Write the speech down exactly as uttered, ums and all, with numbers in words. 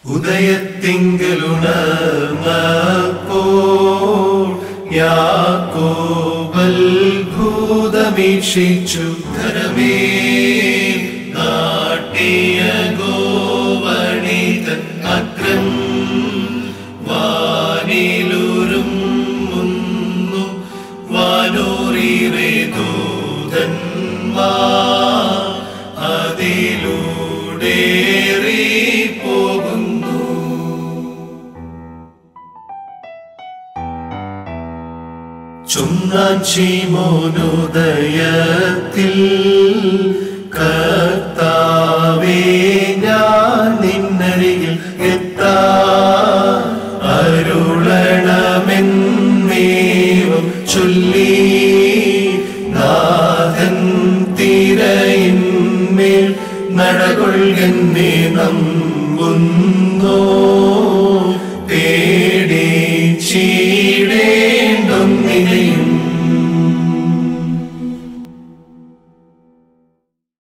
ഉദയത്തിങ്കലുണർന്നപ്പോൾ യാക്കോബൽ ഭൂതമീക്ഷിച്ചു ധരമേ നാട്ടിയ ഗോവണിതൻ അഗ്രം വാനിലുരും മുന്നു വാനോറിറെ ദൂതന്മാ അതിലൂടേറി പോകുന്നു. ചുന്നാൻ ശീമോനുദയത്തിൽ കർത്താവേ ഞാൻ നിന്നരികിൽ എത്താ അരുളണമെന്നേവം ചൊല്ലി നാഥൻ തിരയിന്മേൽ നടകൊള്ളുന്നെ നമ്പുന്നോ